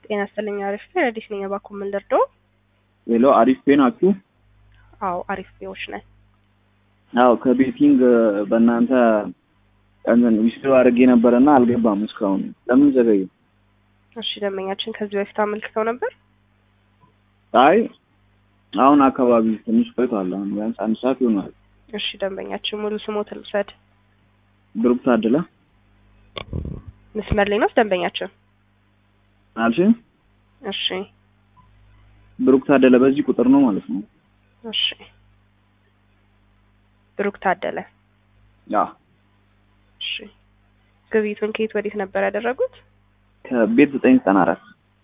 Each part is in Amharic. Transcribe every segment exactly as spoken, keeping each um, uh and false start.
ጤና ይስጥልኝ አሪፍ ረዲስ ነኝ ባኩ ምን ልርዶ? ሄሎ አሪፍ ናችሁ? አዎ አሪፍ ቢዎች ነን። አዎ ከቤቲንግ በእናንተ እንትን ዊስድሮ አድርጌ ነበርና አልገባም እስካሁን ለምን ዘገየ? እሺ ደንበኛችን ከዚህ በፊት አመልክተው ነበር? አይ አሁን አካባቢ ትንሽ ቆይቷል። አሁን ቢያንስ አንድ ሰዓት ይሆናል። እሺ ደንበኛችን ሙሉ ስሞት ልውሰድ። ብሩክ ታደለ። መስመር ላይ ነው ደንበኛችን? አልሽ? እሺ ብሩክ ታደለ በዚህ ቁጥር ነው ማለት ነው። እሺ ብሩክ ታደለ። ያ እሺ ግብይቱን ከየት ወዴት ነበር ያደረጉት? ከቤት ዘጠኝ ዘጠና አራት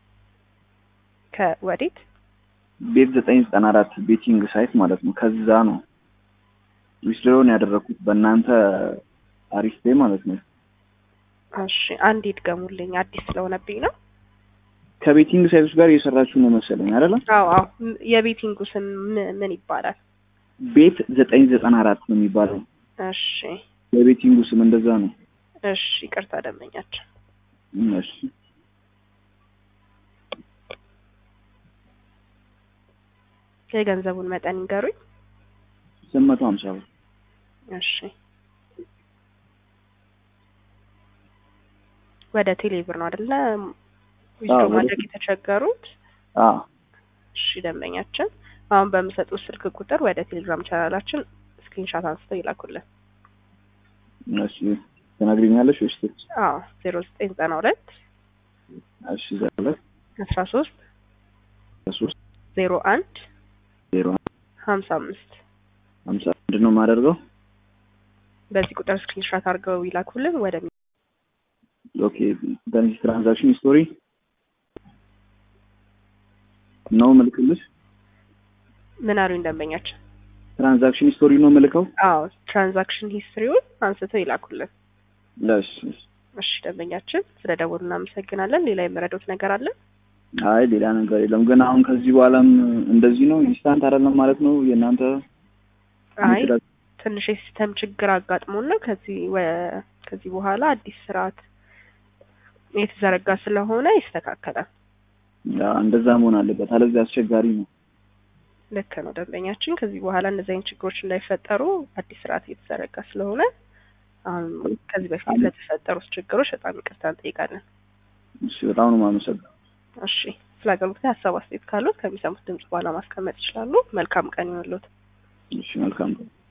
ከወዴት? ቤት ዘጠኝ ዘጠና አራት ቤቲንግ ሳይት ማለት ነው። ከዛ ነው ዊስድሮውን ያደረኩት በእናንተ አሪፍ ፔ ማለት ነው። እሺ አንዴ ድገሙልኝ አዲስ ስለሆነብኝ ነው። ከቤቲንግ ሳይቶች ጋር እየሰራችሁ ነው መሰለኝ አይደል? አዎ አዎ የቤቲንጉ ስም ምን ይባላል? ቤት ዘጠኝ ዘጠና አራት ነው የሚባለው። እሺ የቤቲንጉ ስም እንደዛ ነው። እሺ ይቅርታ ደንበኛችን። እሺ የገንዘቡን መጠን ይንገሩኝ። ስምንት መቶ ሀምሳ ብር። እሺ ወደ ቴሌ ብር ነው አይደለ? ዊዝድሮ ማድረግ የተቸገሩት? አዎ እሺ ደንበኛችን አሁን በምሰጡት ስልክ ቁጥር ወደ ቴሌግራም ቻናላችን ስክሪንሾት አንስተው ይላኩልን። እሺ ተናግሪኛለሽ ወይስ? አዎ ዜሮ ዘጠኝ ዘጠና ሁለት እሺ ዘጠኝ አስራ ሶስት ሶስት ዜሮ አንድ ዜሮ ሀምሳ አምስት ሀምሳ አንድ ነው የማደርገው። በዚህ ቁጥር ስክሪንሾት አድርገው ይላኩልን ወደ ኦኬ በዚህ ትራንዛክሽን ሂስቶሪ ነው መልክልሽ? ምን አሉኝ ደንበኛችን? ትራንዛክሽን ሂስቶሪ ነው መልከው? አዎ ትራንዛክሽን ሂስትሪውን አንስተው ይላኩልን። ለሽ እሺ ደንበኛችን ስለደወሉ እናመሰግናለን። ሌላ የምረዳዎት ነገር አለ? አይ ሌላ ነገር የለም። ግን አሁን ከዚህ በኋላም እንደዚህ ነው ኢንስታንት አይደለም ማለት ነው የእናንተ? አይ ትንሽ የሲስተም ችግር አጋጥሞን ነው። ከዚህ ከዚህ በኋላ አዲስ ስርዓት የተዘረጋ ስለሆነ ይስተካከላል። ያ እንደዛ መሆን አለበት። አለዚህ አስቸጋሪ ነው። ልክ ነው ደንበኛችን። ከዚህ በኋላ እነዚህ አይነት ችግሮች እንዳይፈጠሩ አዲስ ስርዓት የተዘረጋ ስለሆነ አሁን ከዚህ በፊት ለተፈጠሩ ችግሮች በጣም ይቅርታ እንጠይቃለን። እሺ በጣም ነው የማመሰግነው። እሺ ስለ አገልግሎት ሀሳብ አስተያየት ካሉት ከሚሰሙት ድምጽ በኋላ ማስቀመጥ ይችላሉ። መልካም ቀን ይሁንልዎት። እሺ መልካም ቀን።